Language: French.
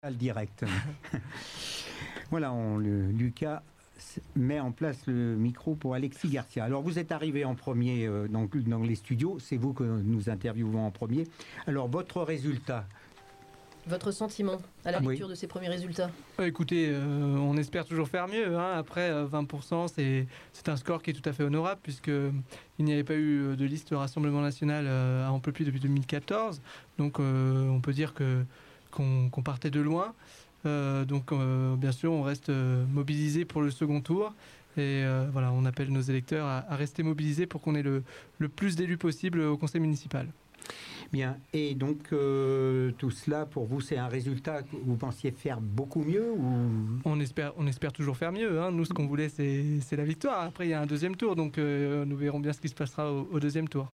Le direct. Voilà, Lucas met en place le micro pour Alexis Garcia. Alors, vous êtes arrivé en premier dans les studios. C'est vous que nous interviewons en premier. Alors, votre résultat? Votre sentiment à la lecture de ces premiers résultats? Écoutez, on espère toujours faire mieux. Après, 20%, c'est un score qui est tout à fait honorable, puisqu'il n'y avait pas eu de liste Rassemblement National à Amplopie depuis 2014. Donc, on peut dire qu'on partait de loin. Donc, bien sûr, on reste mobilisé pour le second tour. Et voilà, on appelle nos électeurs à rester mobilisés pour qu'on ait le plus d'élus possible au conseil municipal. Bien, et donc tout cela, pour vous, c'est un résultat que vous pensiez faire beaucoup mieux ou... On espère toujours faire mieux. Nous, ce qu'on voulait, c'est la victoire. Après, il y a un deuxième tour, donc nous verrons bien ce qui se passera au deuxième tour.